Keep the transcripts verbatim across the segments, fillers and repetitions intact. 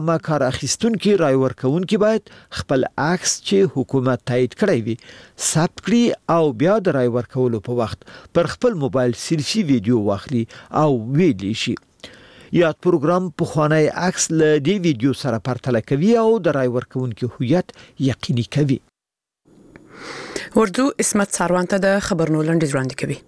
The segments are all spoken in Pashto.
ما کار اخیستونکي رای ورکوونکي باید خپل عکس چې حکومت تایید کړی وي ثبت کړي او بیا د رای ورکولو په وخت پر خپل موبایل سیلفي ویډیو واخلي او ویلی شي. یاد پروګرام په خوانی عکس له دې ویډیو سره پرتله کوي او د رای ورکوونکي هویت یقیني کوي. اردو اسمت ساروان ته د خبرونو لنډیز وړاندې کوي.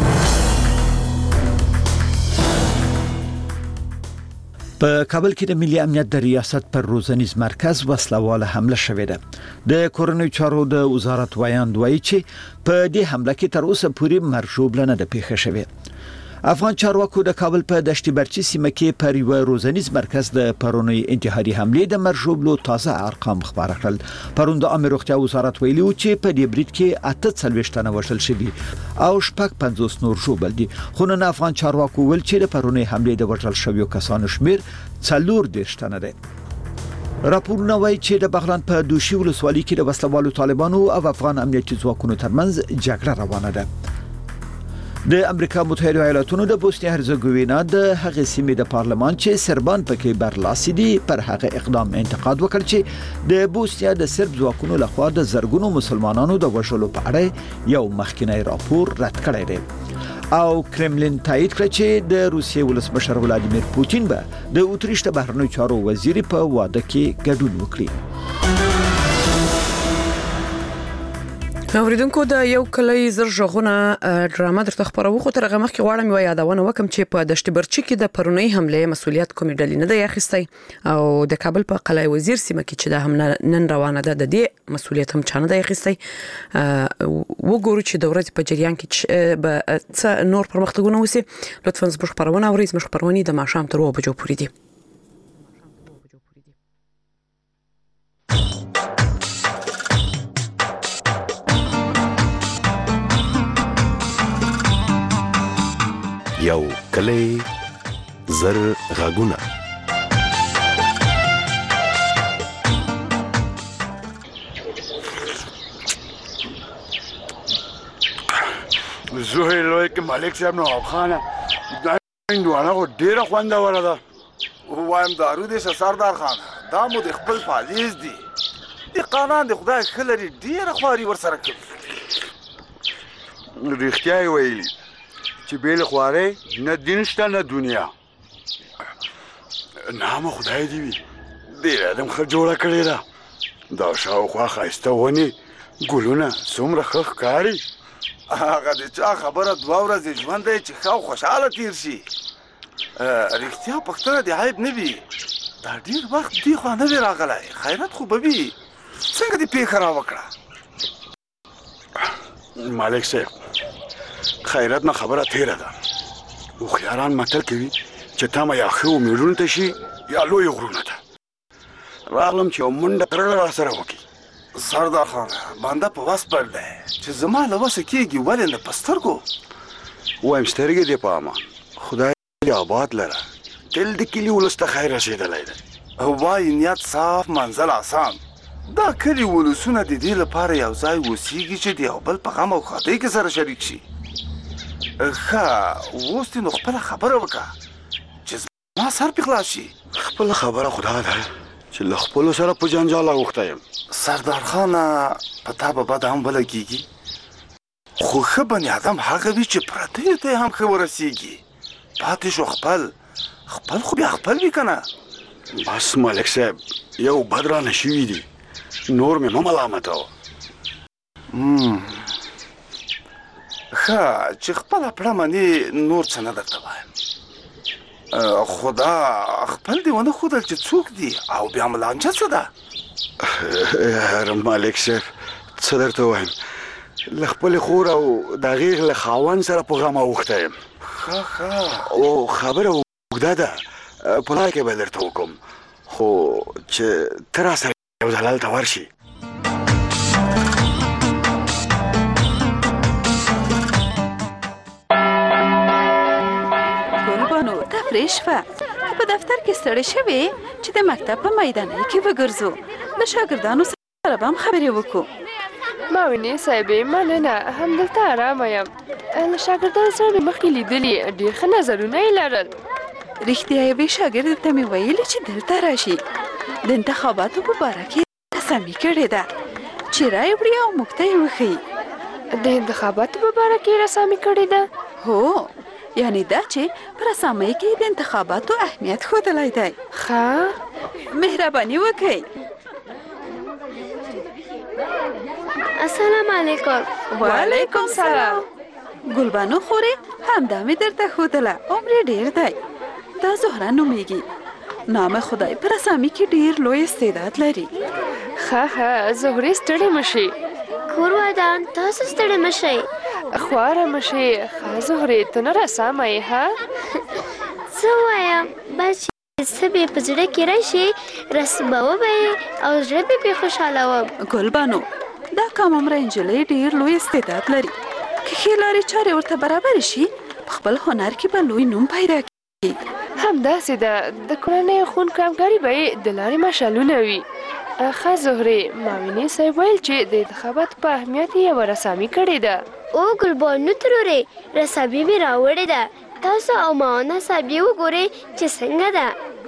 په کابل کې د ملي امنیت د ریاست پر روزنیز مرکز وسلواله حمله شوې ده. د کورنۍ چارو د وزارت وایاند وایي چې په دې حمله کې تر اوسه پورې مرجوبلنه د پیښه شوې. افغان چارواکو د کابل په دشت برچی سیمه کې پر یو روزنیز مرکز د پرونی انتحاري حمله د مرجوبلو تازه ارقام خبر کړل. پرون د امر روغتیا وزارت ویلي و چې په دې برید کې اته څلوېښت تنه وژل شوي او شپږ پنځوس نور ژوبل دي. خو نن افغان چارواکو ویل چې د پرونی حمله د وژل شویو کسانو شمیر څلور دېرش تنه دی. راپورونه وایي چې د بغلان په دوشي ولسوالۍ کې د وسلوالو طالبانو او افغان امنیتي ځواکونو ترمنځ جګړه روانه ده. د امریکا متحده ایالاتونو د بوسنیا هرزګوینا د هغې سیمې د پارلمان چې سربان پکې برلاسي دي پر هغه اقدام انتقاد وکړ چې د بوسنیا د سرب ځواکونو لخوا د زرګونو مسلمانانو د وژلو په اړه یو مخکینی راپور رد کړی دی. او کرملین تایید کړ چې د روسیې ولسمشر ولادیمیر پوتین به د اتریش د بهرنیو چارو وزیر په واده کې ګډون وکړي. اوریدونکو د یو کلی زر ژغونه ډرامه درته خبرو خو تر هغه مخکې غواړم یو یادونه وکم چې په دشت برچی کې د پرونی حمله مسولیت کومې ډلې نه دی اخیستی او د کابل په قلعه وزیر سیمه کې چې د حمله نن روانه ده د دې مسولیت هم چانه دی اخیستی. وګورو چې د ورځې په جریان کې به څه نور پرمختګونه وسی. لطفا زموږ خبرونه اورئ. زموږ خبرونه د ماښام تر اوه بجو پورې دي. یو کلی زر غاګونه. زه لوی کې مالک صاحب نو خانه دا هندوانه خو ډیره خوندوره ده. وایم دارو دې سردار خان دا مو د خپل پالیز دي د قانون د خدای خلري ډیره خواري ورسره کوي. رښتیا یې ویلي چې بیل خواري نه دین شته نه دنیا. نام خدای دی وي ډیر ادم خو جوړه کړی ده. دا شاوخوا ښایسته ونې ګلونه څومره ښه ښکاري. هغه د چا خبره دوه ورځې ژوند دی چې ښه خوشحاله تیر شي. رښتیا پښتنه د عیب نه وي. دا ډیر وخت دی خو نه وي راغلی. خیرات خو به وي. څنګه دې پیښه راوکړه؟ مالک صاحب خیرات نه خبره تیره ده. هوښیاران متل کوي چې تمه یا ښه امیدونو ته شي یا لویو غرونو ته. راغلم چې یو منډه ترړه راسره وکړي. سردار خان بنده په وس پر دی چې زما له وسه کېږي ولې نه په سترګو. وایم سترګې دې په امان. خدای دې آباد لره. تل د کلي ولس ته خیر رسېدلی دی. وایي نیت صاف منزل آسان. دا کلي ولسونه د دې لپاره یو ځای اوسېږي چې د یو بل په غم او ښادۍ کې سره شریک شي. ښه اوس دې نو خپله خبره وکړه چې زما سر پې خلاص شي. خپله خبره خو دا ده چې له خپلو سره په جنجال اوښتی یم. سردار خانه په تا به بده هم ولګېږي خو ښه بني ادم هغه وي چې پردیو ته یې هم ښه ورسېږي. پاتې شو خپل خپل خو بیا خپل وي که نه. بس ملک صاحب یو بد رانه شوي دي نور مې مه ملامتوه. ښه چې خپله پړه منې نور څه نه درته وایم. خو دا خپل دې ونه ښودل چې څوک دي او بیا ملانجه څه ده؟ مالک صاحب څه درته وایم له خپلې خور او د هغې له خاوند سره په غم اوښتی یم. ښه ښه او خبره اوږده ده په لاره کې به درته وکړم خو چې ته راسره یو ځل هلته ورشي. ګلبانو تفریح شوه. په دفتر کې ستړې شوې چې د مکتب په میدانۍ کې وګرځو. د شاګردانو سره به هم خبرې وکړو. ماوینې صاحبې مننه همدلته ارامه یم. له شاګردانو سره مې مخکې لیدلي ډېر ښه نظرونه یې لرل. رښتیا یې شاګرد ته مې ویلي چې دلته راشي د انتخاباتو په باره کې رسامي کړې ده چې رای وړي او موږ ته یې وښیي. د انتخاباتو په باره کې رسامي کړې ده؟ هو، یعنی دا چې په رسامۍ کې د انتخاباتو اهمیت ښودلی دی. ښه، مهرباني وکړئ. السلام علیکم. وعلیکم سلام. ګلبانو خورې همدا مې درته ښودله، عمر یې ډېر دی. دا زهره نومیږي. نام خدای په رسامي کې ډېر لوی استعداد لري. ښه ښه زهرې ستړې مه شي. کور ودان تاسو ستړې مه شئ. خواره مه شي. ښه زهرې ته نه رسامه یې ها؟ څه ووایم، بس چې څه بې په زړه کې راشي رسموه به یې او زړه به پرې خوشحالوم. ګلبانو، دا کم عمره نجلۍ ډېر لوی استعداد لري. که ښې لارې چارې ورته برابرې شي په خپل هنر کې به لوی نوم پیدا کړي. همداسې ده، د کورنۍ ښوونکو همکاري به یې د لارې مشالونه وي. ښه زهرې، ماوینې صاحب ویل چې د انتخاباتو په اهمیت یې یوه رسامي کړې ده. او ګلبانو ترورې، رسامي مې راوړې ده. تاسو او معاونه صاحب یې وګورئ چې څنګه ده.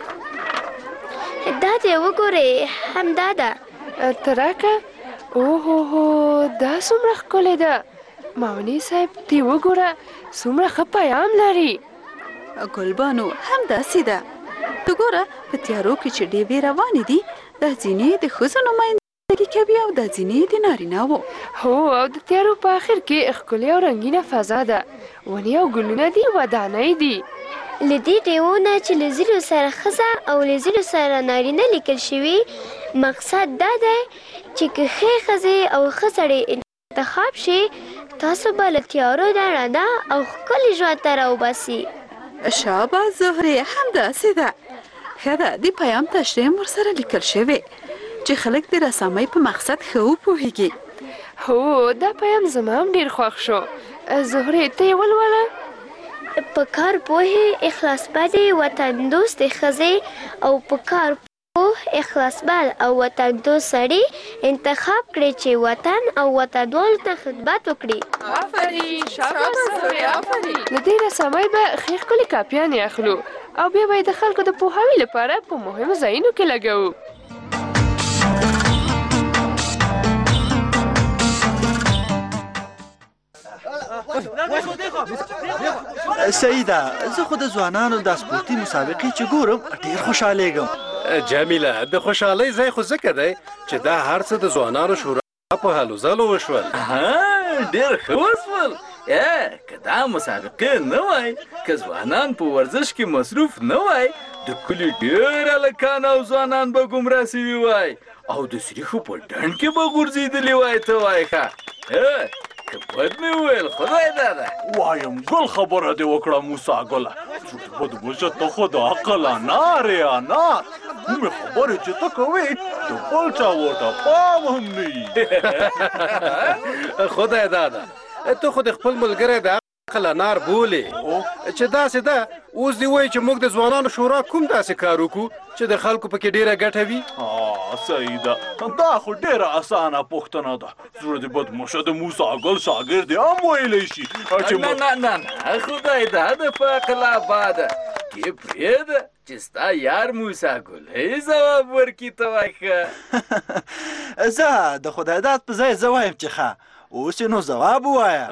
دا دې وګورئ، همدا ده. ته راکه. اوهو هو، دا څومره ښکلې ده. ماونې صاحب ته وګوره، څومره ښه پیام لري. ګلبانو، همداسې ده. ته ګوره، په تیارو کې چې ډیوې روانې دي، دا ځینې د ښځو نمایندګي کوي او دا ځینې د نارینه‌وو. هو، او د تیارو په آخر کې ښکلې او رنګینه فضا ده. ونې او ګلونه دي، ودانۍ دي. له دې ډیوو نه چې له ځینو سره ښځه او له ځینو سره نارینه لیکل شوي، مقصد دا دی چې که ښې ښځې او ښه سړی انتخاب شي، تاسو به له تیارو نه رڼا او ښکلي ژوند ته راوباسي. شاباس زهرې، همداسې ده. ښه ده، د پیام تشریح هم ورسره لیکل شوی چې خلک د رسامۍ په مقصد ښه وپوهېږي. هو، دا پیام زما هم ډېر خوښ شو. زهرې ته یې ولوله. په کار پوهې اخلاص بدې وطن دوستې ښځې او په کار پوه اخلاصمند او وطن دوست سړي انتخاب کړي چې وطن او وطنوالو ته خدمت وکړي. آفرین، شاباس زهرې، آفرین. له دې رسامۍ به ښې ښکلې کاپیانې اخلو او بیا به یې د خلکو د پوهاوي لپاره په مهمو ځایونو کې لګوو. سیده، زه خو د ځوانانو د سپورتي مسابقې چې ګورم ډېر خوشحالېږم. جمیله، د خوشحالۍ ځای خو ځکه دی چې دا هر څه د ځوانانو شورا په هلو ځلو وشول. ډېر ښه وشول. که دا مسابقې نه وای، که ځوانان په ورزش کې مصروف نه وای، د کلي ډېر هلکان او ځوانان به ګمراه سوي وای او د سریښو په ډنډ کې به غورځېدلي وای. ته وای ښه که بد مې وویل، خدای داده وایم ګل خبره دې وکړه موسی ګله. بد بوجه ته خو د عقل انار یې انار. کومې خبرې چې ته کوې د بل چا ورته پام هم نه وي. خدای داده، ته خو د خپل ملګری د عقل انار بولې چې داسې ده. اوس دې وایي چې موږ د ځوانانو شورا کوم داسې کار وکړو چې د خلکو پکې ډېره ګټه وي. صحیح ده، دا خو ډېره اسانه پوښتنه ده. زړه دې بدموشه د موسی ګل شاګرد یې هم ویلی شي. نه نه نه نه، خدای داده په عقل آباده کې پرېږده چې ستا یار موسی ګل ځواب ورکړي. ته وایه ښه. زه د خدای داد په ځای زه وایم چې ښه. اوس نو جواب ووایه.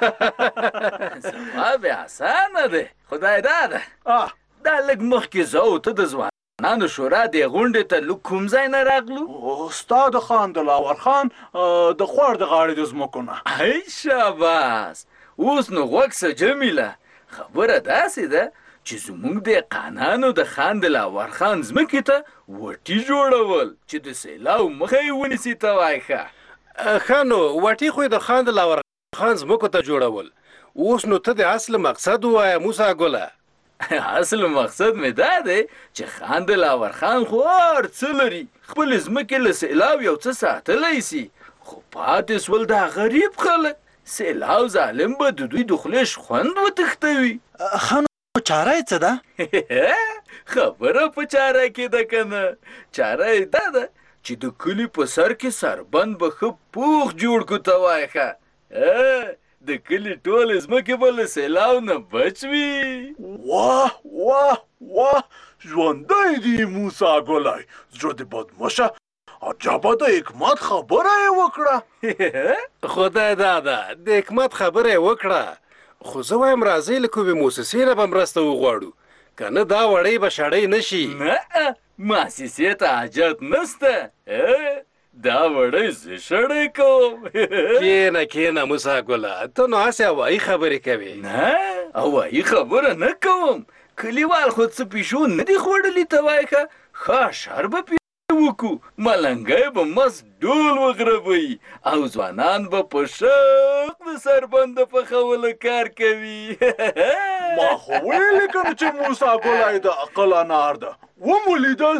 جواب یې اسانه دی. خدای داده، دا لږ مخکې زه او ته د ځوانانو شورا دې غونډې ته لږ کوم ځای نه راغلو؟ ستا د خان دلاور خان د خوړ د غاړې د ځمکو نه. ای شاباس، اوس نو غوږ شه جمیله. خبره داسې ده چې زموږ د قانانو د خان دلاور خان ځمکې ته وټي جوړول چې د سیلاو مخه یې ونیسي. ته وایه ښه. ښه نو، وټي خو یې د خان دلاور خان ځمکو ته جوړول. اوس نو ته د اصل مقصد ووایه موسی ګله. اصل مقصد مې دا دی چې خان دلاور خان خو هر څه لري، خپل ځمکې له سیلاو یو څه ساتلی سي، خو پاتې سول دا غریب خلک. سیلاو ظالم به د دوی د خولې خوند وتښتوي. ښه نو چاره یې څه ده؟ خبره په چاره کې ده که نه؟ چاره یې دا ده چې د کلي په سر کې سربند به ښه پوخ جوړ کړو. ته وایه ښه. د کلي ټول ځمکې به له سیلاو نه بچ وي. واه واه واه ژوندی دی موسی ګلای، زړه دې بدمشه عجبه د حکمت خبره یې وکړه. خدای دادا د حکمت خبره یې وکړه، خو زه وایم راځئ له کومې موسسې نه به مرسته وغواړو، که نه دا وړۍ به شړۍ نه شي. نه مؤسسې ته حاجت نسته، دا وړۍ زه شړۍ کوم. کښېنه کښېنه موسی ګله، ته نو هسې هوایي خبرې کوې. نه هوایي خبره نه کوم، کلیوال خو څه پیشو نه دي خوړلي ته وایې که ښه اشر به پې وکړو، ملنګی به مست ډول وغربوي او ځوانان به په شوق د سربنده پخولو کار کوي. ما خو ویلې که نه چې موسی ګلای د عقل انار ده، ومو لیدل.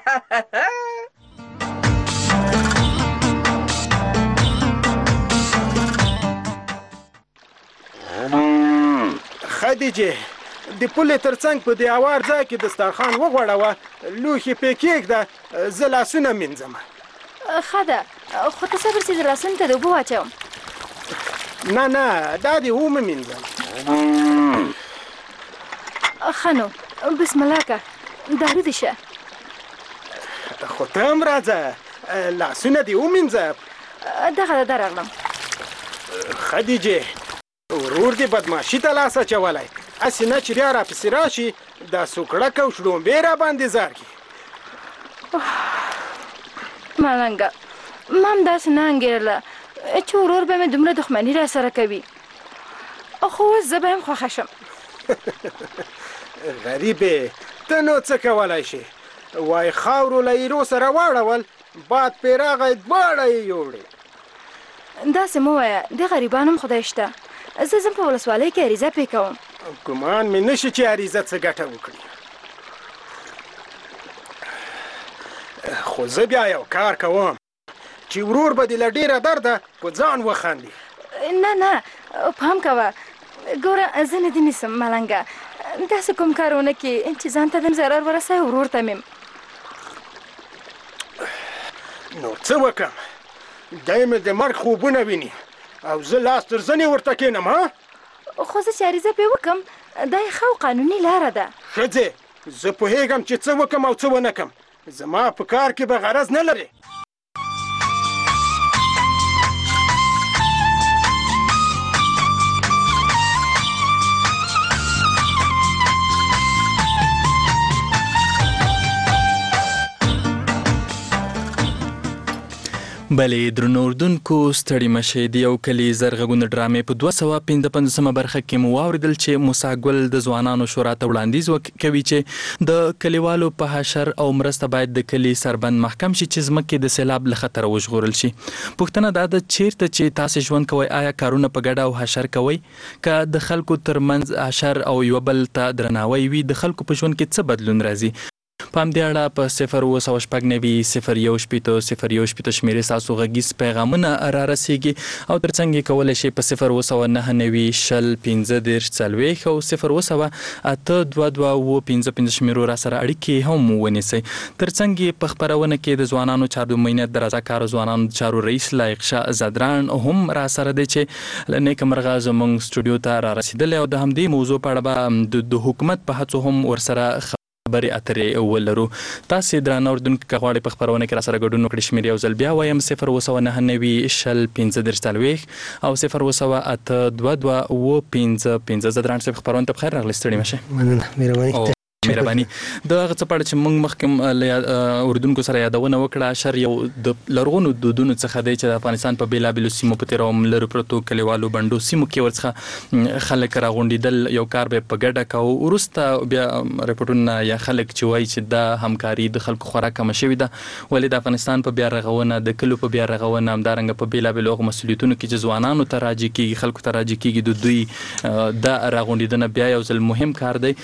خدیجې د پولې تر څنګ په دې اوار ځای کې دسترخوان وغوړوه، لوښي پې کېږده، زه لاسونه مینځم. ښه ده، خو ته صبر چې زه لاسونو ته د اوبه واچوم. نه نه دا دې ومه مینځم. ښه نو بسم الله که دارو دې شه. خو ته هم راځه، لاسونه دې ومینځه. دغه ده راغلم. خدیجې ورور دې بدماشي ته لاس اچولی، هسې نه چې بیا راپسې راشي دا سوکړک او شړومبې را باندې زار کړي. ملنګه ما هم داسې نه انګېرله چې ورور به مې دومره دښمني را سره کوي، خو اوس زه به هم خوښه شم. غریبې ته نو څه کولی شي؟ وایي خاورو له ایرو سره واړول، باد پرې راغی دواړه یې یوړې. داسې مه وایه، د غریبانو هم خدای شته. زه ځم په ولسوالۍ کې عریضه پې کوم. ګمان مې نشي چې عریضه څه ګټه وکړي، خو زه بیا یو کار کوم چې ورور به دې له ډېره درده په ځان وخاندي. نه نه پام کوه، ګوره زه نه دې نیسم ملنګه، داسې کوم کار ونه کړې چې ځان ته دم ضرر ورسوي، ورور ته مې. نو څه وکړم؟ دی مې د مرګ خوبونه ویني او زه لاس تر زنې ورته کښېنم. ها خو زه چې عریضه پې وکړم دا یې ښه او قانوني لاره ده. ښځې زه پوهېږم چې څه وکړم او څه ونه کړم، زما په کار کې به غرض نه لرې. بلې درنو اردوونکو ستړي مشئ، د یو کلي زرغږونه ډرامې په دوه سوه پنځه پنځوسمه برخه کې مو واورېدل چې موسی ګل د ځوانانو شورا ته وړاندیز کوي چې د کلیوالو په حشر او مرسته باید د کلي سربند محکم شي چې ځمکې د سیلاب له خطره وژغورل شي. پوښتنه دا ده چیرته چې تاسې ژوند کوئ آیا کارونه په ګډه او حشر کوئ؟ که د خلکو ترمنځ حشر او یو بل ته درناوی وي د خلکو په ژوند کې څه بدلون راځي؟ په همدې اړه په صفر اووه سوه شپږ نوي صفر یو شپېته صفر یو شپېته شمېرې ستاسو غږیز پیغامونه را رسېږي او ترڅنګ یې کولی شئ په صفر اووه سوه نهه نوي شل پنځه دېرش څلوېښت او صفر اووه سوه اته دوه دوه اووه پنځه پنځه شمېرو را سره اړیکې هم ونیسئ. ترڅنګ یې په خپرونه کې د ځوانانو چارو د مینت د رضاکارو ځوانانو چارو رئیس لایق شاه زدران هم را سره دی چې له نیکه مرغه زموږ سټوډیو ته را رسېدلی او د همدې موضوع په اړه به د حکومت په هڅو هم ورسره خبرې اترې ولرو. تاسې درانه اردوونکو که غواړئ په خپرونه کې را سره ګډون وکړئ شمېرې یو ځل بیا وایم صفر اووه سوه نهه نوي شل پنځه دېرش څلوېښت او صفر اووه سوه اته دوه دوه اووه پنځه پنځه. زه دران صاحب خپرونه ته بخیر راغلی، ستړي مشئ. مننه، مهرباني مهرباني. د هغه څه په اړه چې موږ مخکې له اردوونکو سره یادونه وکړه، شر یو د لرغونو دودونو څخه دی چې د افغانستان په بېلابېلو سیمو په تېرو لرو پرتو کلیوالو بنډو سیمو کې ورڅخه خلک راغونډېدل، یو کار به یې په ګډه کوو. وروسته بیا رپورټونه یا خلک چې وایي چې دا همکاري د خلکو خورا کمه شوې ده، ولې د افغانستان په بیا رغونه، د کلو په بیا رغونه، همدارنګه په بېلابېلو هغو مسؤلیتونو کې چې ځوانانو ته راجع کېږي، خلکو ته راجع کېږي، د دوی دا راغونډېدنه بیا یو ځل مهم کار دی.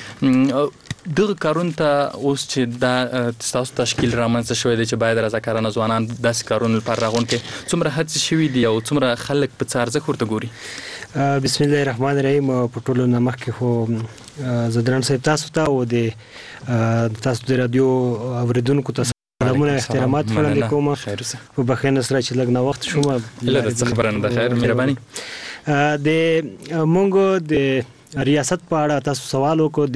دغه کارونو ته اوس چې دا ستاسو تشکیل رامنځته شوی دی چې باید رضاکارانه ځوانان داسې کارونو لپاره راغونډ کړي، څومره هڅې شوي دي او څومره خلک په څه ارزښت ورته ګوري؟ بسم الله الرحمن الرحیم. په ټولو نه مخکې خو زدران صاحب تاسو ته او د تاسو د رادیو اورېدونکو ته سلامونه احترامات وړاندې کوم. په بخښنه سره چې لږ ناوخته شوم. له څه خبره نه ده، خیر مهرباني. د مونږ د ریاست په اړه تاسو سوال وکړو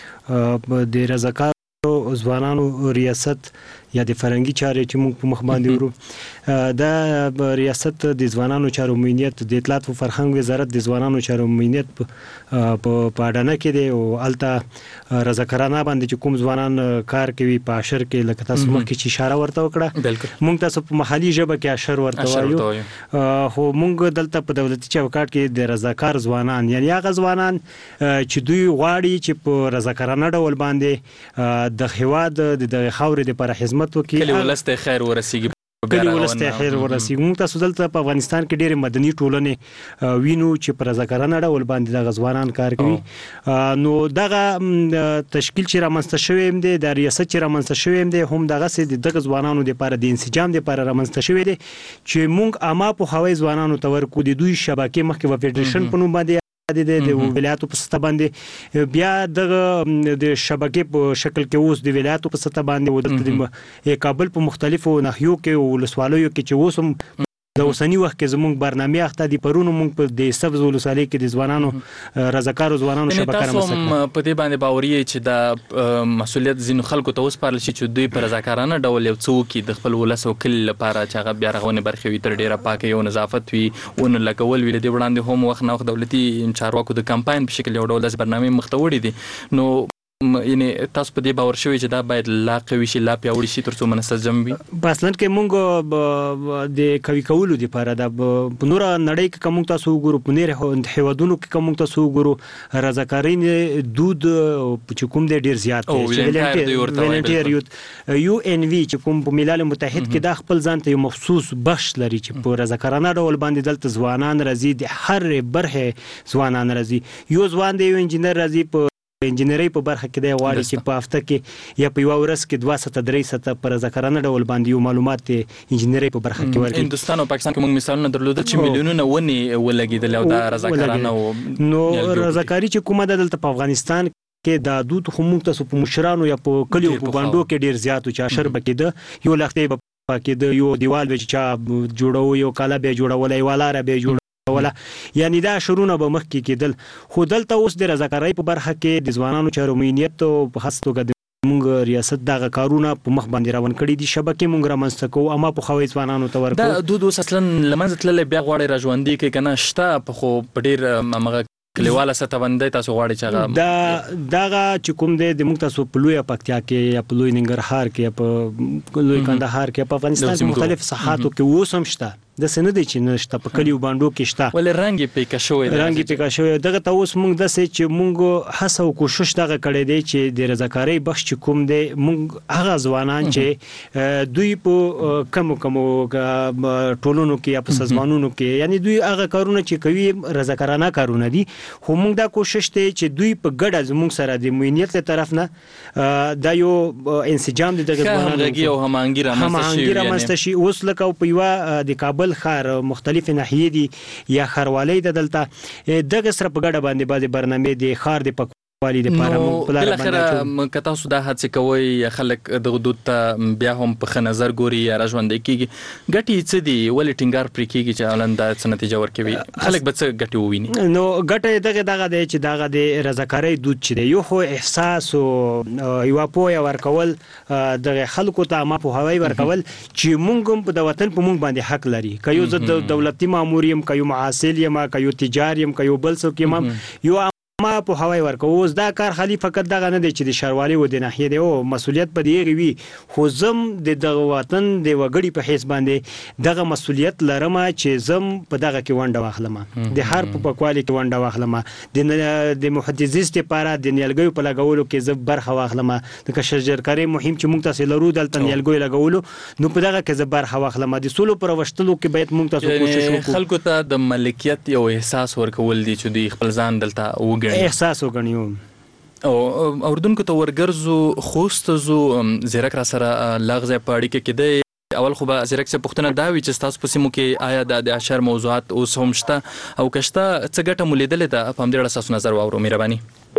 د د رضاکارو ځوانانو ریاست یا د فرنګي چارې چې موږ په مخ باندې ورو دا ریاست د ځوانانو چارو امنیت د اطلاعات او فرهنګ وزارت د ځوانانو چارو امنیت په پاډانه کې دی او الته رضاکارانه باندې چې کوم ځوانان کار کوي په اشر کې لکه تاسو مخکې چې اشاره ورته وکړه موږ تاسو په محلي ژبه کې اشر ورته وایو خو موږ دلته په دولتي چوکاټ کې د رضاکار ځوانان یعنی هغه ځوانان چې دوی غواړي چې په رضاکارانه ډول باندې د هیواد د خاورې لپاره خدمت کلی ولسته خیر ورسیږي کلی ولسته خیر ورسیږي موږ تاسو دلته په افغانستان کې ډېر مدني ټولنې وینو چې پر رضاکارانه ډول باندې د غزوانان کار کوي نو دغه تشکیل چې رامنځته شوی دی د ریاست چې رامنځته شوی دی هم دغه سي د غزوانانو لپاره د انسجام لپاره رامنځته شوی دی چې موږ اما په هوای ځوانانو تور کو دي دوی شبکې مخکې و فدریشن په نوم باندې د ولایتو په سطح باندې بیا د د شبکې په شکل کې اوس د ولایتو په سطح باندې د کابل په مختلفو ناحیو کې او ولسوالیو کې چې اوسم د اوسنی وخت کې زموږ برنامه اخته دي پرونو موږ په د سبز ولسوالۍ کې د ځوانانو رضاکارو ځوانانو شبکه رامنځته کړه په دې باندې باوري چې د مسولیت زینو خلکو ته اوس پارل شي چې دوی پر رضاکارانه ډول یو څوک د خپل ولس او کلی لپاره چې هغه بیا رغونې برخې وي تر ډیره پاکه یو نظافت وي او نه لګول وي د وړاندې هم وخت نه وخت دولتي چارواکو د کمپاین په شکل یو ډول د برنامه مخته وړي دي نو یعنی تاسو په دې باور شوي چې دا باید لا قوي شي لا پیاوړي شي ترڅو منسجم وي اصلا کې مونږ د کوي کولو لپاره د نور نړۍ کې کوم تاسو وګورو په نیر هیوادونو کې کوم تاسو وګورو رضاکارین دود چې کوم د ډیر زیات ولنټیر یو ان وی چې کوم په ملل متحد کې د خپل ځان ته یو مخصوص بخش لري چې په رضاکارانه ډول باندې دلته ځوانان راځي د هر برخه ځوانان راځي یو ځوان دی یو انجینر راځي په انجینری په برخه کې دی غواړي چې په هفته کې یا په یو ورځ کې دوه ساعته درې ساعته پر رضاکارانه ډول باندې یو معلومات انجینری په برخه کې ورکړي هندستان او پاکستان کې موږ مثالونه درلودل چې میلیونونه ونی ولګیدل او د رضاکارانه نو رضاکاری چې کومه دلته په افغانستان کې د دود همون تاسو په مشرانو یا په کلیو په باندې کې ډیر زیات او چې اشر بکیده یو لختې په کې د یو دیوال به چې جوړو یو کاله به جوړولای والاره به جوړ ولا یعنی دا شرونه به مخ کې کېدل خو دلته اوس د رضاکارۍ په برخه کې د ځوانانو چارو امنیت او په خاص توګه موږ ریاست دغه کارونه په مخ باندې روان کړي دي شبکې موږ رامنځته کوو اما په خوي ځوانانو ته ورکو دا دود اوس اصلا لمنځه تللی بیا غواړي راژوندي کې کنه شته په خو په ډیر هغه کلیواله سطح باندې تاسو غواړي چې دا دغه چې کوم دی د موږ تاسو په لوی پکتیا کې یا په لوی ننګرهار کې په لوی کندهار کې په افغانستان کې مختلف ساحاتو کې اوس هم شته د سند چې نشته په کلیو باندې کې شته ول رنگي پېکا شوی دی رنگي پېکا شوی دغه ته اوس موږ د سې چې موږ هڅه او کوشش دغه کړی دی چې د رضاکارۍ بخش چې کوم دی موږ هغه ځوانان چې دوی په کم کم ټولونو کې یا په سازمانونو کې یعنی دوی هغه کارونه چې کوي رضاکارانه کارونه دي خو موږ دا کوشش دی چې دوی په ګډه زموږ سره د امنیت له طرف نه دا یو انسجام دی دغه ځوانانو همغږي او همانګي رامنځته شي اوس لکه په یو د کابل خار مختلف ناحیې دي یا خاروالۍ د دلته دغه سره په ګډه باندې بعض برنامه دي خار د پکوالي د پاره په لار باندې کته سودا هڅه کوي خلک د حدود ته بیا هم په نظر ګوري یا راژوندې کیږي ګټي څه دي ولې ټینګار پرې کیږي چې اولنده څه نتیجه ورکوي خلک به څه ګټي وویني نو ګټه دغه دغه دی چې دغه د رضاکارۍ دود چې دی یو خو احساس او یو پوهه ورکول د خلکو ته ما په هوای ورکول چې مونږ په د وطن په مونږ باندې حق لري کيو د دولتي ماموریم کيو معاصل یم کيو تجاریم کيو بل څوک یم یو ما په هوای ورکو اوس دا کار خلی فقط دغه نه دی چې د شاروالي و د ناحیه دی او مسولیت په دی وی خو زم د دغه وطن د وګړي په حساب باندې دغه مسولیت لرم چې زم په دغه کې ونډه واخلم د هر په پکوالي کې ونډه واخلم د د محدثیست لپاره د نیلګیو په لګولو کې زب برخه واخلم د کشجرکاري مهم چې موږ تاسو لرو دلته نیلګیو لګولو نو په دغه کې زب برخه واخلم د سولو پر وشتلو کې باید موږ تاسو کوشش وکړو خلکو ته د ملکیت یو احساس ورکول دي چې د خپل ځان دلته وګ احساس وګڼیو او اوردونکو ته ورګرزو خوستزو زیرک را سره لغزه پاړی کې کده اول خو به زیرک څه پښتنه دا وی چې تاسو په سیمو کې آیا د اشر موضوعات اوس هم شته او کشته څه ګټه مولیدل ده په همدې اړه تاسو نظر واورو مهرباني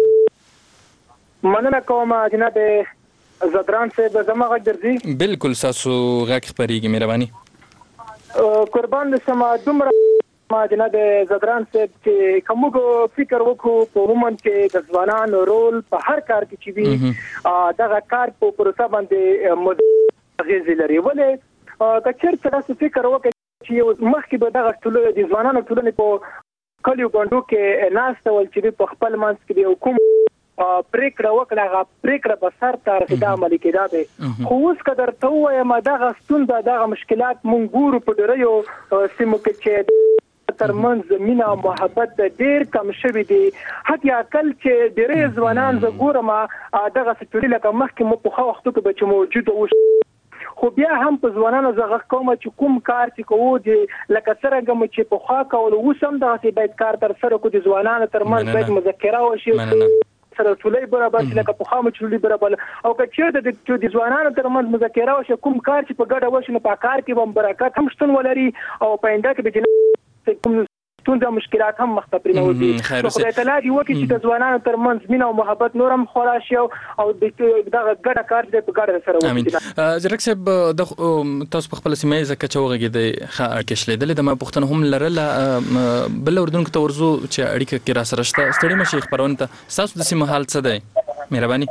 مننه کوم جناب زدران صاحب زما غږ درځي بالکل تاسو غږ خبريږي مهرباني قربان د سما دومره ما جناب زدران صاحب چې کومو فکر وکړو په عموما کې د ځوانانو رول په هر کار کې چې وي دغه کار په پروسه باندې غیزي لري ولې کچر تاسو فکر وکړئ چې مخکې به دغه ټول د ځوانانو ټولنې په کلیو باندې کې ناستول چې په خپل منځ کې د حکومت پریکړه وکړه هغه پریکړه به سر تر خدا عملي کېده خو اوس قدر ته وایم دغه ستونزه دغه مشکلات مونږ ګورو په ډیرو سیمو کې چې ترمنځ مینا او محبت ډیر کم شوی دی حتی اقل چې ډیرې ځوانان ز ګورم دغه ستوري لکه مخکې مو په خو وختو کې به چې موجود و خو بیا هم په ځوانانو زغ کوم چې کوم کار چې کوو دي لکه څنګه مو چې په خوا کول وسم دغه باید کار تر سره کو دي ځوانانو ترمنځ باید مذاکره وشي سره ټولې برابر چې لکه په خامه ټولې برابر او که چیرته د د ځوانانو ترمنځ مذاکره وشي کوم کار چې په ګډه وشي نو په کار کې هم برکت هم شتون ولري او په انده کې به کوم ستونزه مشکلات هم مخ ته پرېنوځي خو خدای تعالی دی وکړي چې د ځوانانو ترمنځ مینه او محبت نورم خورا شي او دغه ګډه کار دې په ګډه سره وکړي. امین. زرک صاحب د تاسو په خپل سیمه زکه چوغه د کښلېدل د ما پښتنه هم لرله بل اردن کې تورزو چې اړیکه کې را سره شته ستړي مشي خبرونه ته تاسو د سیمه حال څه دی مهرباني.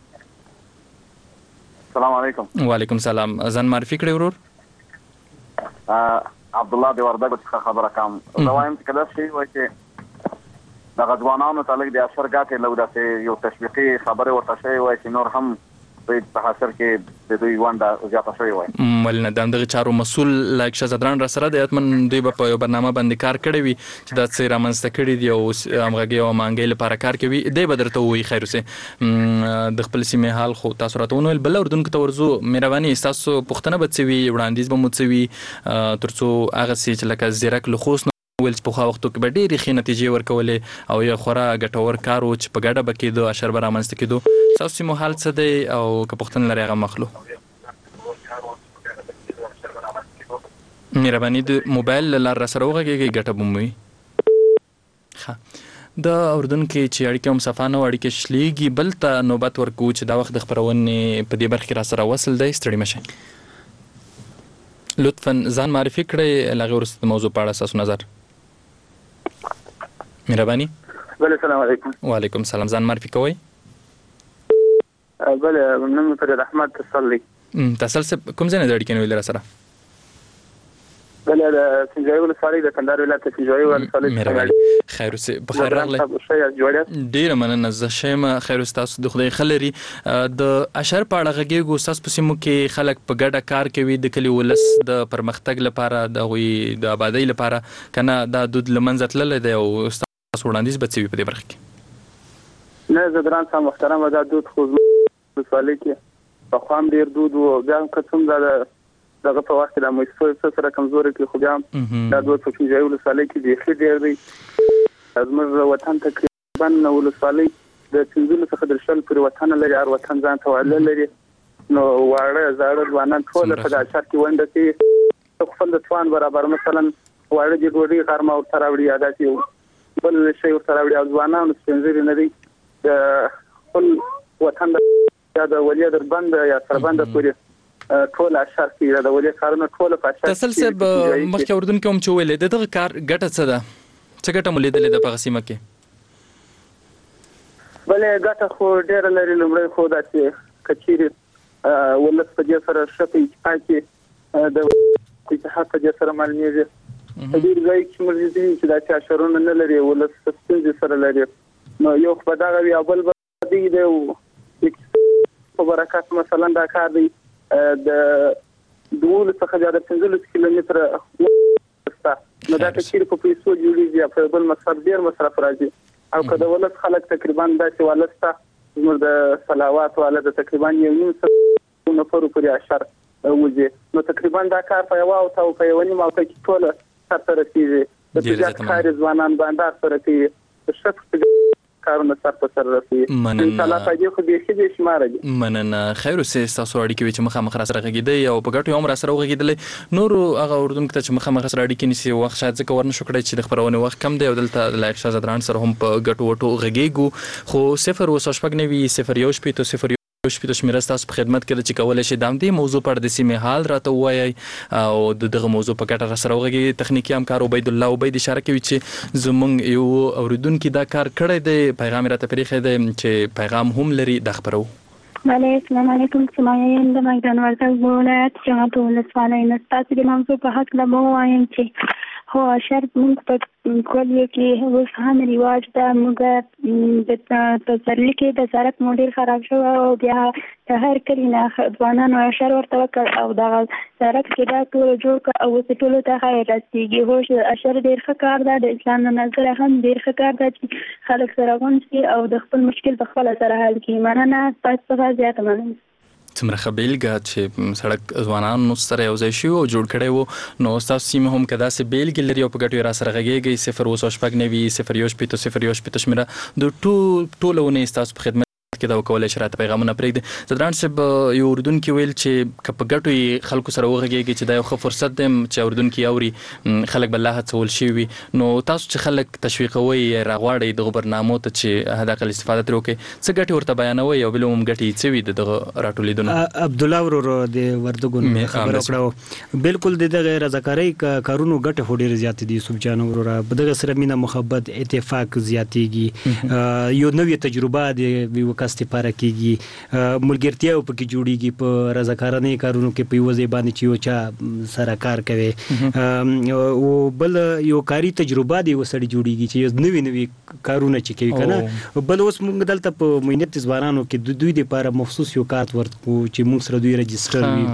السلام علیکم. وعلیکم السلام. ځان معرفي کړئ ورور. عبد الله دی وردګو څخه خبره کوم. زه وایم چې کله شي وای چې د غځوانانو تعلق د اشرګاتې لوداسه یو تشویقي خبره ورته شوی وای چې نور هم په حاصل کې د دوی وانده زیاته شوی وای. ولنه د دغه چارو مسول لایک شزادران را سره د اتمن دوی په یو برنامه باندې کار کړی وي چې د څیر امنست کړی دی او امغه او مانګې لپاره کار کوي دی بدرته وي خیر اوسه د خپل سیمه حال خو تاسو راتونه بل اردن کې تورزو مهرباني تاسو پښتنه بچوي وړاندیز به موڅوي ترڅو هغه چې لکه زیرک لخص ول په خو وختو کې به ډېری ښې نتیجې ورکولې او یو خورا ګټور کار و چې په ګډه بکیدو اشر به رامنځته کېدو تاسو مو حال څه دی او که پښتون لري هغه مخلو مهرباني د موبایل لار سره وغږیږي ګټه بموي. ښه د اردن کې چې اړیکې هم صفانه او اړیکې شلیږي بل ته نوبت ورکو چې دا وخت د خبرونې په دې برخه کې را سره وصل دی ستړي مشه لطفا ځان معرفي کړئ لغه ورسته موضوع په اړه تاسو نظر مهرباني. بله السلام علیکم. وعلیکم السلام. ځان معرفي کوئ. بله نوم فرید احمد تصلی. تصل کوم ځای نه د اړیکې نه ویل را سره بله د سنجوي ولسوالۍ د کندهار ولایت سنجوي ولسوالۍ مهرباني. خیر اوسه په خیر راغلی. ډیره مننه زه شیم خیر اوسه تاسو د خدای خلري د اشر په اړه غږیږو تاسو په سیمو کې خلک په ګډه کار کوي د کلی ولس د پرمختګ لپاره د غوي د آبادی لپاره کنه دا دود لمنځه تللی دی او تاسو وړاندیز بچوي په دې برخه کې نه زدران سم محترم دا دود خو ولسوالۍ کې په خام ډیر دود او ځان قسم دا دغه په وخت د مېسفو سره کمزوري کې خو بیا دا دوه څه چې ولسوالۍ کې دی خې ډیر دی زموږ وطن تقریبا ولسوالۍ د څنګه څخه د شل پر وطن لري ار وطن ځان ته ول لري نو واړه زاړه ځوانان ټول په د اشر کې ونده کې خپل د توان برابر مثلا واړه د ډوډۍ غرمه او تراوړي ادا کوي بل شي او تراوړي ځوانان څنګه نه دي د خپل وطن د ولیا در بند یا سربند پورې ټول اشر کې د ولې کارونه ټول په اشر تسل سب مخکې اردن کې هم چولې دغه کار ګټه څه ده څه ګټه مولې د په قسمه کې بلې ګټه خو ډېر لري لمړی خو دا چې کچيري ولس په دې سره شپې چې د اتحاد په دې سره معلومیږي د دې ځای چې مرزي چې دا چې اشرونه نه لري ولس ستاسو سره لري نو یو په دا غوي اول به دی په برکات مثلا دا کار دی د دوه څخه زیاده پنځلس کیلومتر وسته نو دا چې په پیسو جوړیږي په بل مصرف ډیر مصرف راځي او کله ولس خلک تقریبا داسې ولسته زموږ د صلوات والا د تقریبا یو نیم سل نفر پورې اشر وځي نو تقریبا دا کار په یو او تاسو په یو نیم او کې ټول سره رسیږي د تجارت کار ځوانان باندې سره کې شخص کارونه سر په سر رسېږي ان شاء الله په دې خو به شي شمار دي مننه خیر اوسه تاسو اړیکې چې مخه مخ را سره غږیدي او په ګټو هم را سره غږیدل نور هغه اردن کې چې مخه مخ سره اړیکې نسی وخت شاید ځکه ورنه شو کړی چې د خبرونه وخت کم دی او دلته لایق شاه زدران سره هم په ګټو وټو غږیږو خو صفر او شپږ نوي صفر یو شپږ صفر شپږ شمیره تاسو په خدمت کې چې کولای شي د دې موضوع پر د سیمه حال راته وایي او دغه موضوع په ګټه سره وغږی تخنیکی همکار عبید الله عبید اشاره کوي چې زمونږ یو اوریدونکو دا کار کړی دی پیغام راته پریخه دی چې پیغام هم لري د خبرو بله السلام علیکم سماعین د میدان ولایت ولایت جماعت ولسوالۍ نستاسو د موضوع په حق له مو وایم چې هو شرط موږ په کلیو کې اوس هم رواج ده موږ د پسرلي کې د سړک موډل خراب شو او بیا د هر کلی نه ځوانانو اشر ورته وکړ او دغه سړک کې دا ټول جوړ کړ او اوس ټولو ته خیر رسېږي هو اشر ډېر ښه کار ده د اسلام له نظره هم ډېر ښه کار ده چې خلک سره غونډ شي او د خپل مشکل په خپله سره حل کړي مننه تاسو څخه زیاته مننه څومره ښه بیلګه چې سړک ځوانانو سره یو ځای شي او جوړ کړی وو نو ستاسو سیمه هم که داسې بیلګې لري او په ګټو یې را سره غږېږئ صفر اوه سوه شپږ نوي صفر یو شپېته صفر یو شپېته شمېره د ټول ټوله اونۍ ستاسو په خدمت کې دا وکولای شي راته پیغامونه پرېږدي زدران صاحب یو اردونکي ویل چې که په ګټو یې خلکو سره وغږېږي چې دا یو ښه فرصت دی چې اردونکي اوري خلک به لا هڅول شوي وي نو تاسو چې خلک تشویقوئ یا راغواړئ دغو برنامو ته چې حداقل استفاده ترې وکړئ څه ګټې ورته بیانوئ او بالعموم ګټې یې څه وي د دغه راټولېدنو عبدالله ورورو د وردګو خبره وکړه بالکل د دغه رضاکارۍ کارونو ګټې خو ډېرې زیاتې دي یوسف جان وروره په دغه سره مینه محبت اتفاق زیاتېږي یو نوې تجربه د یو کس لپاره کېږي ملګرتیا پکې جوړېږي په رضاکارانه کارونو کې په یو ځای باندې چې یو چا سره کار کوي او بل یو کاري تجربه دی وسړي جوړېږي چې نوې نوې کارونه چې کوي کنه بل اوس موږ دلته په مینت ځوانانو کې دوی لپاره مخصوص یو کارت ورکو چې موږ سره دوی رجسټر وي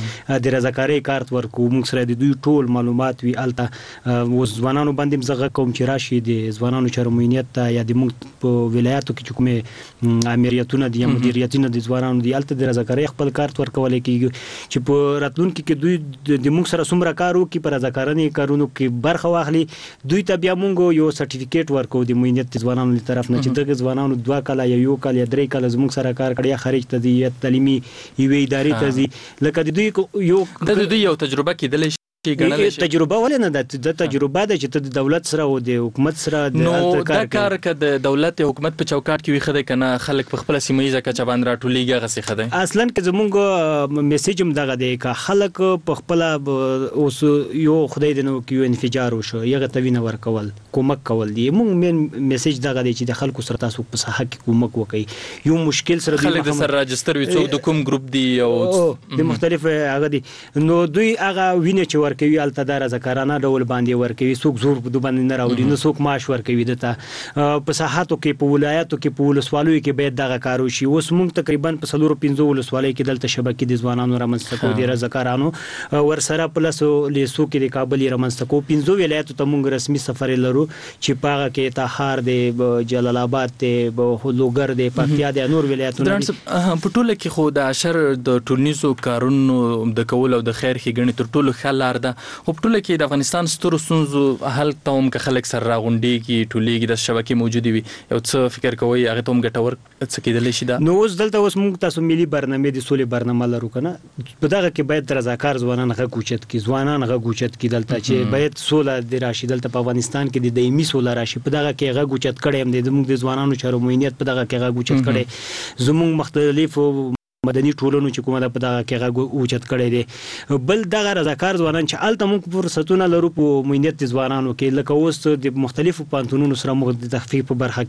د رضاکارۍ کارت ورکو موږ سره د دوی ټول معلومات وي الته اوس ځوانانو باندې زغه کوم چې راشي د ځوانانو چارو مینت ته یا د موږ په ولایتو کې کومه امریتونه دي مدیریتونه د ځوانانو دی الته د رضاکارۍ خپل کارت ورکول کېږي چې په راتلونکو کې دوی د موږ سره څومره کار وکړي په رضاکارۍ کارونو کې برخه واخلي دوی ته بیا موږ یو سرټیفیکیټ ورکو د مینت ځوانانو له طرف نه چې دغه ځوانانو دوه کاله یا یو کال یا درې کال زموږ سره کار کړی یا خارج ته دي یا تعلیمي یوې ادارې ته ځي لکه د دوی یو د دوی یو تجربه کېدلی شي تجربه ولې نه ده د تجربه ده چې ته د دولت سره او د حکومت سره نو دا کار که د دولت او حکومت په چوکاټ کې وي ښه دی که نه خلک په خپله سیمه ییزه کچه باندې راټولېږي هغسې ښه دی اصلا که زمونږ میسیج هم دغه دی که خلک په خپله اوس یو خدای دې نه وکړي یو انفجار وشو هغه ته وینه ورکول کومک کول دی مونږ مین میسیج دغه دی چې د خلکو سره تاسو په ساحه کې کومک وکړئ یو مشکل سره خلک د سره راجستر وي څوک د کوم ګروپ دی او د مختلف هغه دي نو دوی هغه وینه چې ورکوي هلته دا رضاکارانه ډول باندې ورکوي څوک زور په دوی باندې نه راوړي نه څوک معاش ورکوي دته په ساحاتو کې په ولایاتو کې په ولسوالیو کې باید دغه کار وشي اوس موږ تقریبا په څلورو پنځو ولسوالیو کې دلته شبکې د ځوانانو رامنځته کوو د رضاکارانو ورسره پلس لیسو کې د کابل رامنځته کوو پنځو ولایاتو ته موږ رسمي سفر لرو چې په هغه کې تخار دی جلال آباد دی لوګر دی پکتیا دی نور ولایتونه په ټوله کې خو د اشر د ټولنیزو کارونو د کول او د خیر ښېګڼې تر ټولو ښه لار ده خو ټوله کې د افغانستان سترو ستونزو حل ته هم که خلک سره راغونډېږي ټولېږي د شبکې موجودې وي یو څه فکر کوئ هغې ته هم ګټور څه کېدلی شي دا نو اوس دلته اوس موږ تاسو ملي برنامې د سولې برنامه لرو که نه په دغه کې باید د رضاکار ځوانان غږ اوچت کړي ځوانان غږ اوچت کړي دلته چې باید سوله دې راشي دلته په افغانستان کې د دایمي سوله راشي په دغه کې غږ اوچت کړی هم دی زموږ د ځوانانو چارو معینیت په دغه کې غږ اوچت کړی زموږ مختلفو مدني ټولنو چې کومه ده په دغه کې غږ اوچت کړی دی بل دغه رضاکار ځوانان چې هلته موږ فرصتونه لرو په معینیت د ځوانانو کې لکه اوس د مختلفو پوهنتونونو سره موږ د تحقیق په برخه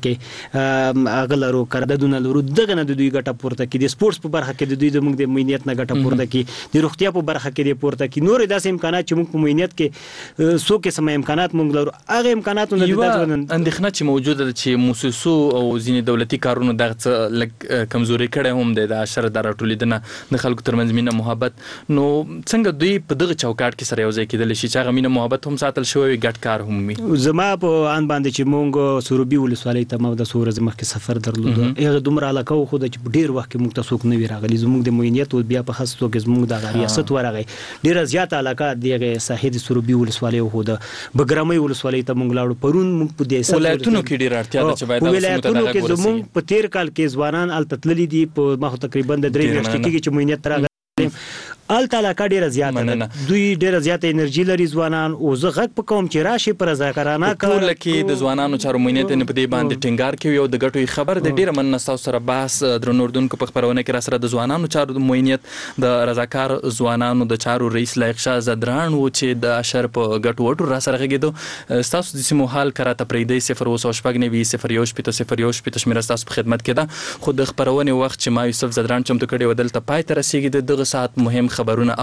کې هغه لرو قراردادونه لرو دغه نه د دوی ګټه پورته کړي د سپورټس په برخه کې د دوی زموږ د معینیت نه ګټه پورته کړي د روغتیا په برخه کې د پورته کړي نورې داسې امکانات چې موږ په معینیت کې څو قسمه امکانات موږ لرو هغه امکاناتونه یوه اندېښنه چې موجوده ده چې موسسو او ځینې دولتي کارونو دغه څه لږ کمزوري کړی هم دی د اشر د راټولېدنه د خلکو ترمنځ مینه محبت نو څنګه دوی په دغه چوکاټ کې سره یو ځای کېدلی شي چې هغه مینه محبت هم ساتل شوی وي ګډ کار هم وي زما په ان باندې چې موږ سروبي ولسوالۍ ته مو د څو ورځې مخکې سفر درلود هغه دومره علاقه وه خو د چې په ډېر وخت کې موږ ته څوک نه وي راغلي زموږ د معینیت بیا په خاص توګه زموږ دغه ریاست ورغی ډېره زیاته علاقه د هغې ساحې د سروبي ولسوالۍ وه د بګرامۍ ولسوالۍ ته موږ لاړو پرون موږ په دې ولایتونو کې ډېره اړتیا ده چې باید ولایتونو کې زموږ په تېر کال کې ځوانان هلته تللي دي په ما خو تقریبا د درې میاشتې کېږي چې معینیت ته راغلی الته علاقه ډیره زیاته ده دوی ډیره زیاته انرژي لري ځوانان او زه غږ په کوم چې راشي پر رضاکارانه کار کې د ځوانانو چارو مینیت نه پدې باندې ټینګار کوي او د ګټو خبر د ډیره من نستاو سره بحث درنو اردوونکو په خبرونه کې را سره د ځوانانو چارو د مینیت د رضاکار ځوانانو د چارو رئیس لایق شاه زدران و چې د اشر په ګټو وټو را سره غږیدو تاسو د سیمو حال کراته پرېدې صفر او شپږ نوي صفر یو شپږ صفر یو شپږ شمیره تاسو په خدمت کې ده خو د خبرونه وخت چې ما یوسف زدران چمتو کړي ودل ته پای تر رسیدي دغه ساعت مهم خبرونه